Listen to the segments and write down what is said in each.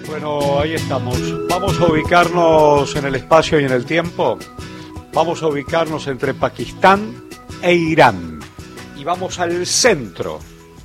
Bueno, ahí estamos. Vamos a ubicarnos en el espacio y en el tiempo. Vamos a ubicarnos entre Pakistán e Irán. Y vamos al centro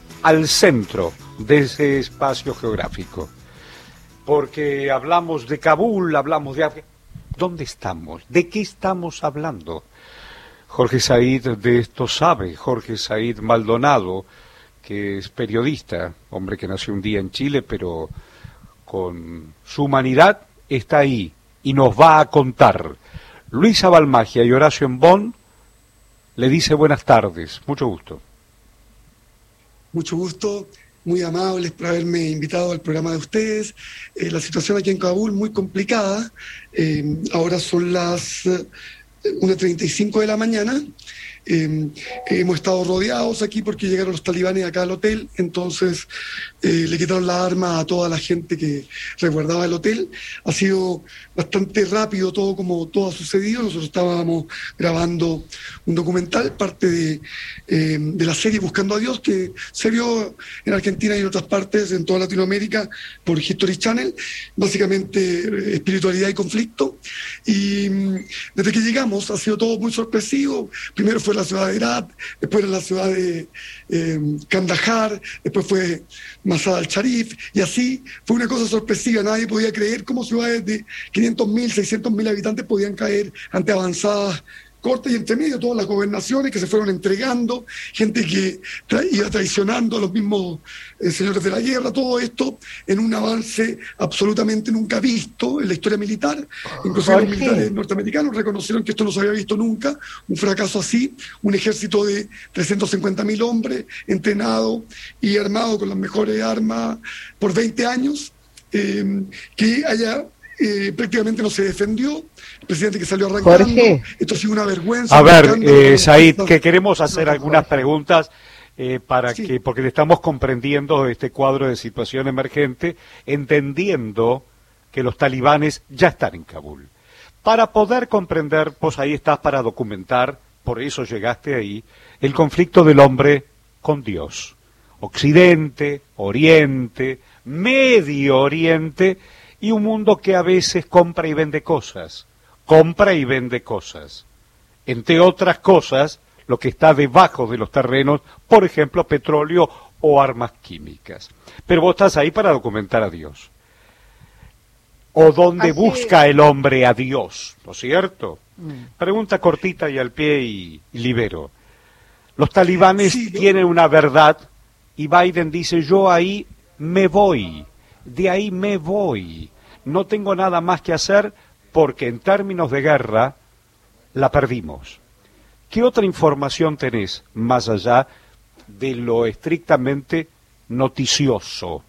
de ese espacio geográfico. Porque hablamos de Kabul, hablamos de... ¿Dónde estamos? ¿De qué estamos hablando? Jorge Said de esto sabe. Jorge Said Maldonado, que es periodista, hombre que nació un día en Chile, pero con su humanidad está ahí y nos va a contar. Luisa Balmagia y Horacio Embón le dice buenas tardes. Mucho gusto. Mucho gusto, muy amables por haberme invitado al programa de ustedes. La situación aquí en Kabul muy complicada. Ahora son las 1:35 de la mañana. Hemos estado rodeados aquí porque llegaron los talibanes acá al hotel, entonces le quitaron la arma a toda la gente que resguardaba el hotel. Ha sido bastante rápido todo como todo ha sucedido. Nosotros estábamos grabando un documental, parte de la serie Buscando a Dios, que se vio en Argentina y en otras partes, en toda Latinoamérica, por History Channel, básicamente espiritualidad y conflicto. Y desde que llegamos ha sido todo muy sorpresivo. Primero fue la ciudad de Herat, después era la ciudad de Kandahar, después fue Mazar al-Sharif, y así fue una cosa sorpresiva. Nadie podía creer cómo ciudades de 500.000, 600.000 habitantes podían caer ante avanzadas cortas y entre medio, todas las gobernaciones que se fueron entregando, gente que iba traicionando a los mismos señores de la guerra, todo esto en un avance absolutamente nunca visto en la historia militar. Inclusive los militares norteamericanos reconocieron que esto no se había visto nunca, un fracaso así, un ejército de 350.000 hombres entrenado y armado con las mejores armas por 20 años, que haya... prácticamente no se defendió, el presidente que salió arrancando. Jorge. Esto ha sido una vergüenza. A ver, Said, que queremos hacer algunas preguntas porque le estamos comprendiendo este cuadro de situación emergente, entendiendo que los talibanes ya están en Kabul. Para poder comprender, pues ahí estás para documentar, por eso llegaste ahí, el conflicto del hombre con Dios. Occidente, Oriente, Medio Oriente, y un mundo que a veces compra y vende cosas. Entre otras cosas, lo que está debajo de los terrenos, por ejemplo, petróleo o armas químicas. Pero vos estás ahí para documentar a Dios. ¿O dónde busca el hombre a Dios? ¿No es cierto? Pregunta cortita y al pie y libero. Los talibanes tienen una verdad y Biden dice, yo ahí me voy. De ahí me voy. No tengo nada más que hacer porque en términos de guerra la perdimos. ¿Qué otra información tenés más allá de lo estrictamente noticioso?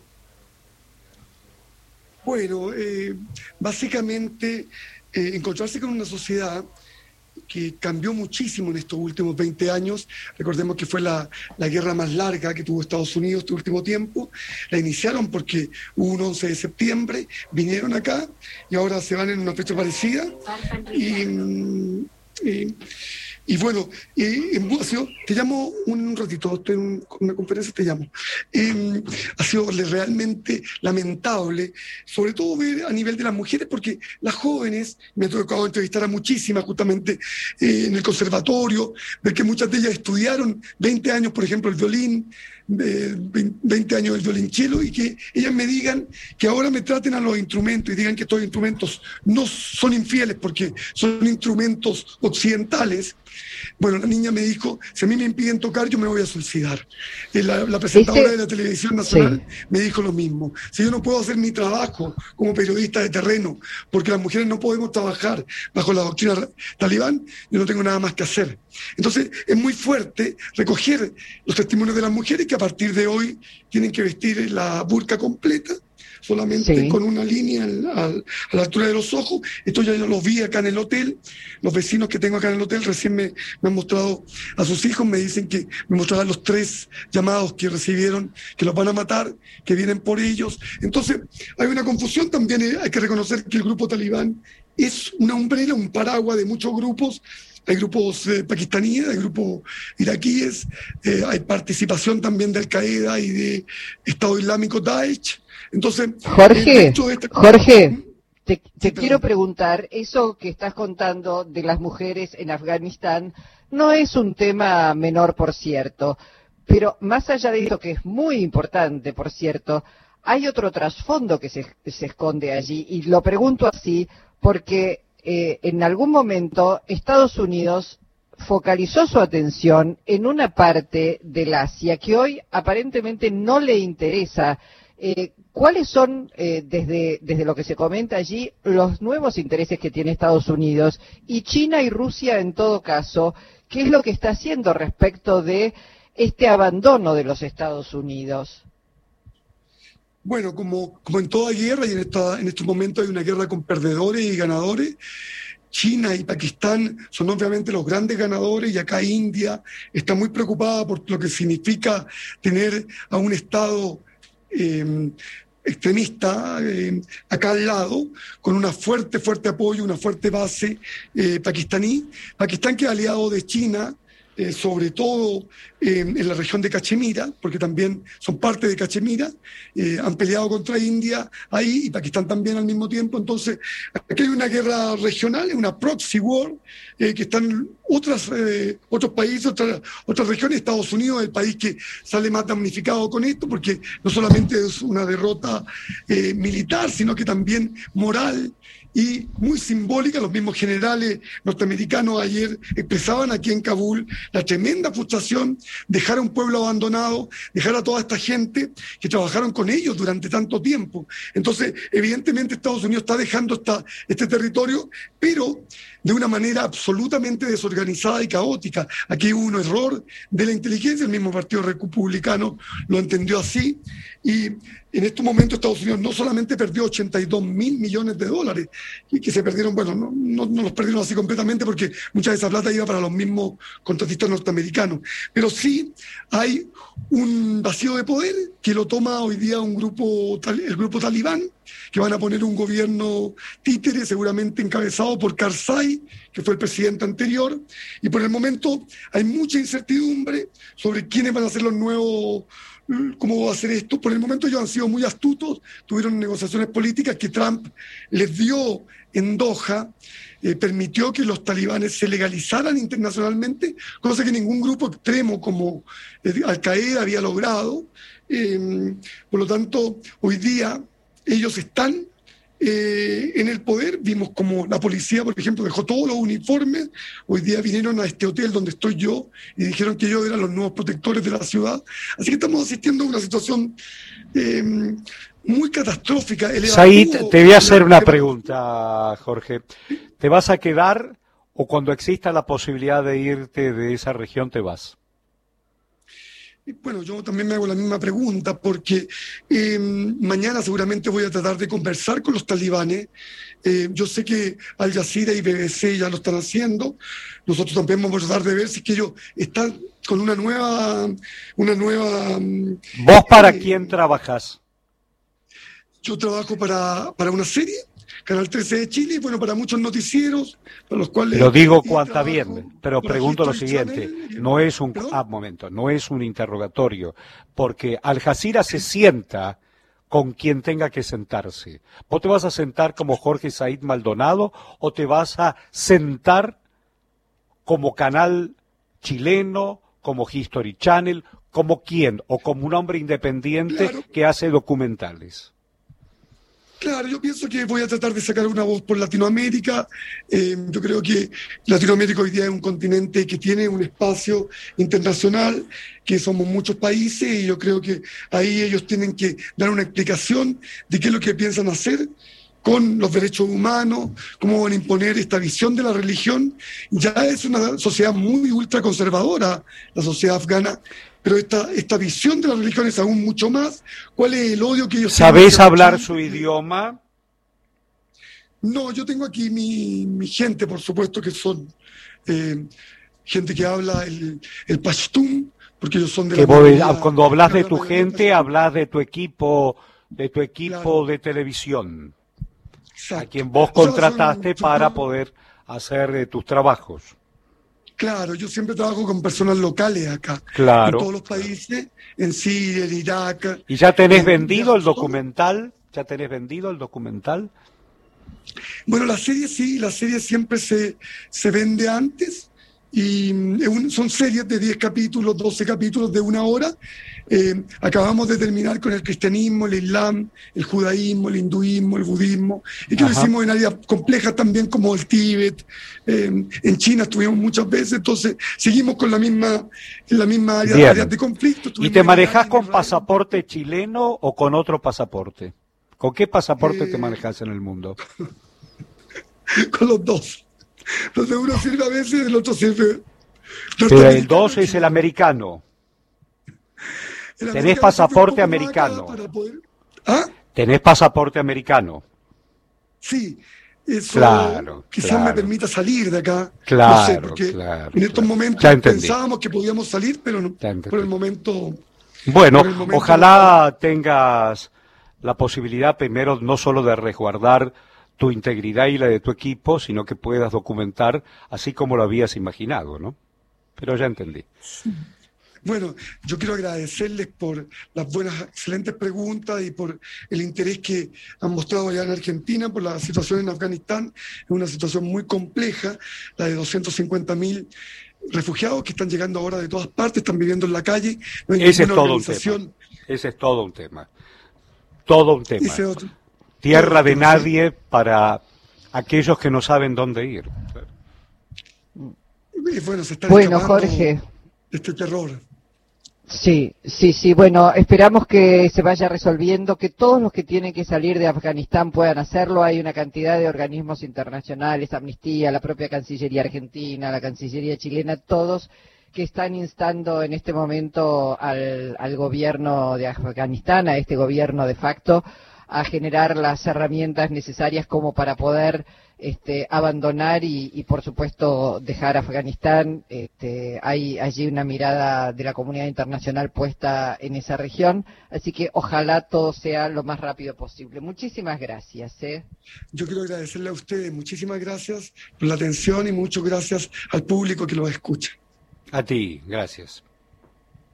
Bueno, básicamente encontrarse con una sociedad que cambió muchísimo en estos últimos 20 años. Recordemos que fue la guerra más larga que tuvo Estados Unidos este último tiempo. La iniciaron porque hubo un 11 de septiembre, vinieron acá y ahora se van en una fecha parecida. Y bueno, en Bucio, te llamo un ratito, estoy en una conferencia, te llamo. Ha sido realmente lamentable, sobre todo ver a nivel de las mujeres, porque las jóvenes, me ha tocado entrevistar a muchísimas justamente en el conservatorio, ver que muchas de ellas estudiaron 20 años, por ejemplo, el violín, 20 años del violonchelo, y que ellas me digan que ahora me traten a los instrumentos y digan que estos instrumentos no son infieles porque son instrumentos occidentales. Bueno, la niña me dijo, si a mí me impiden tocar, yo me voy a suicidar. La presentadora de la televisión nacional me dijo lo mismo. Si yo no puedo hacer mi trabajo como periodista de terreno, porque las mujeres no podemos trabajar bajo la doctrina talibán, yo no tengo nada más que hacer. Entonces, es muy fuerte recoger los testimonios de las mujeres que a partir de hoy tienen que vestir la burka completa, solamente con una línea a la altura de los ojos. Esto ya yo lo vi acá en el hotel. Los vecinos que tengo acá en el hotel recién me han mostrado a sus hijos, me dicen que me mostraban los 3 llamados que recibieron, que los van a matar, que vienen por ellos. Entonces, hay una confusión también. Hay que reconocer que el grupo talibán es una umbrella, un paraguas de muchos grupos hay grupos pakistaníes, hay grupos iraquíes, hay participación también de Al-Qaeda y de Estado Islámico Daesh. Entonces, Jorge, Jorge, te quiero perdón. preguntar, eso que estás contando de las mujeres en Afganistán no es un tema menor, por cierto, pero más allá de esto, que es muy importante, por cierto, hay otro trasfondo que se esconde allí, y lo pregunto así porque en algún momento Estados Unidos focalizó su atención en una parte del Asia que hoy aparentemente no le interesa. ¿Cuáles son, desde lo que se comenta allí, los nuevos intereses que tiene Estados Unidos y China y Rusia en todo caso? ¿Qué es lo que está haciendo respecto de este abandono de los Estados Unidos? Bueno, como en toda guerra, y en estos momentos hay una guerra con perdedores y ganadores. China y Pakistán son obviamente los grandes ganadores, y acá India está muy preocupada por lo que significa tener a un Estado extremista acá al lado, con una fuerte apoyo, una fuerte base pakistaní. Pakistán, que es aliado de China, sobre todo en la región de Cachemira, porque también son parte de Cachemira, han peleado contra India ahí y Pakistán también al mismo tiempo. Entonces, aquí hay una guerra regional, una proxy war, que están otros países, otras regiones. Estados Unidos es el país que sale más damnificado con esto, porque no solamente es una derrota militar, sino que también moral y muy simbólica. Los mismos generales norteamericanos ayer expresaban aquí en Kabul la tremenda frustración, dejar a un pueblo abandonado, dejar a toda esta gente que trabajaron con ellos durante tanto tiempo. Entonces, evidentemente Estados Unidos está dejando este territorio, pero de una manera absolutamente desorganizada y caótica. Aquí hubo un error de la inteligencia, el mismo Partido Republicano lo entendió así, y en estos momentos Estados Unidos no solamente perdió 82.000 millones de dólares, y que se perdieron, bueno, no los perdieron así completamente, porque mucha de esa plata iba para los mismos contratistas norteamericanos, pero sí hay un vacío de poder que lo toma hoy día el grupo talibán, que van a poner un gobierno títere, seguramente encabezado por Karzai, que fue el presidente anterior, y por el momento hay mucha incertidumbre sobre quiénes van a ser los nuevos, cómo va a ser esto. Por el momento ellos han sido muy astutos, tuvieron negociaciones políticas que Trump les dio en Doha, permitió que los talibanes se legalizaran internacionalmente, cosa que ningún grupo extremo como Al-Qaeda había logrado. Por lo tanto, hoy día ellos están en el poder. Vimos como la policía, por ejemplo, dejó todos los uniformes. Hoy día vinieron a este hotel donde estoy yo y dijeron que ellos eran los nuevos protectores de la ciudad. Así que estamos asistiendo a una situación muy catastrófica. Said, te voy a hacer una pregunta, Jorge. ¿Te vas a quedar o cuando exista la posibilidad de irte de esa región te vas? Bueno, yo también me hago la misma pregunta, porque mañana seguramente voy a tratar de conversar con los talibanes. Yo sé que Al Jazeera y BBC ya lo están haciendo. Nosotros también vamos a tratar de ver si es que ellos están con una nueva. ¿Vos para quién trabajas? Yo trabajo para una serie, Canal 13 de Chile, y bueno, para muchos noticieros, para los cuales... Pero digo cuánta bien, pero pregunto lo History siguiente, Channel, no es un... ¿perdón? momento, no es un interrogatorio, porque Al Jazeera se sienta con quien tenga que sentarse. ¿Vos te vas a sentar como Jorge Said Maldonado o te vas a sentar como canal chileno, como History Channel, como quién, o como un hombre independiente Claro. que hace documentales? Claro, yo pienso que voy a tratar de sacar una voz por Latinoamérica. Yo creo que Latinoamérica hoy día es un continente que tiene un espacio internacional, que somos muchos países, y yo creo que ahí ellos tienen que dar una explicación de qué es lo que piensan hacer con los derechos humanos, cómo van a imponer esta visión de la religión. Ya es una sociedad muy ultraconservadora, la sociedad afgana, pero esta visión de la religión es aún mucho más. ¿Cuál es el odio que ellos tienen ¿Sabés hacia hablar Chile? su idioma? No, yo tengo aquí mi gente, por supuesto, que son gente que habla el pashtun, porque ellos son de la minoría, Cuando hablas que de hablan tu mayoría gente, pashtun. hablas de tu equipo Claro, de televisión, a exacto. quien vos O sea, contrataste para poder hacer tus trabajos. Claro, yo siempre trabajo con personas locales acá, en Claro. todos los países, en Siria, en Irak. ¿Y ya tenés en vendido el viajo solo. documental? ¿Ya tenés vendido el documental? Bueno, la serie sí, la serie siempre se vende antes y son series de 10 capítulos, 12 capítulos de 1 hora. Acabamos de terminar con el cristianismo, el islam, el judaísmo, el hinduismo, el budismo, y que lo Ajá. hicimos en áreas complejas también como el Tíbet. En China estuvimos muchas veces, entonces seguimos con en la misma área, Bien. áreas de conflicto. ¿Y Estuvimos te en manejás Irak, en con Israel. pasaporte chileno o con otro pasaporte? ¿Con qué pasaporte te Eh, manejas en el mundo? Con los dos. Entonces uno sirve a veces, el otro sirve. Pero el norteamericano 2 y es el chileno. americano. El Tenés americano pasaporte sirve un poco más acá americano. para poder- ¿Ah? Tenés pasaporte americano. Sí, eso Claro, quizás claro. me permita salir de acá. No sé, Claro, porque claro, en estos claro. momentos Ya entendí. pensábamos que podíamos salir, pero no, Ya entendí. por el momento. Bueno, Por el momento ojalá tengas la posibilidad primero no solo de resguardar tu integridad y la de tu equipo, sino que puedas documentar así como lo habías imaginado, ¿no? Pero ya entendí. Bueno, yo quiero agradecerles por las buenas, excelentes preguntas y por el interés que han mostrado allá en Argentina por la situación en Afganistán. Es una situación muy compleja, la de 250.000 refugiados que están llegando ahora de todas partes, están viviendo en la calle. No hay Ese es ninguna todo un organización. tema. Ese es todo un tema. Todo un tema. Ese otro. Tierra Todo un de tema, sí. nadie para aquellos que no saben dónde ir. Y bueno, se están Bueno, escapando Jorge. de este terror. Sí, sí, sí. Bueno, esperamos que se vaya resolviendo, que todos los que tienen que salir de Afganistán puedan hacerlo. Hay una cantidad de organismos internacionales, Amnistía, la propia Cancillería Argentina, la Cancillería chilena, todos que están instando en este momento al gobierno de Afganistán, a este gobierno de facto, a generar las herramientas necesarias como para poder abandonar y por supuesto dejar Afganistán. Hay allí una mirada de la comunidad internacional puesta en esa región, así que ojalá todo sea lo más rápido posible. Muchísimas gracias. Yo quiero agradecerle a ustedes, muchísimas gracias por la atención y muchas gracias al público que los escucha. A ti, gracias.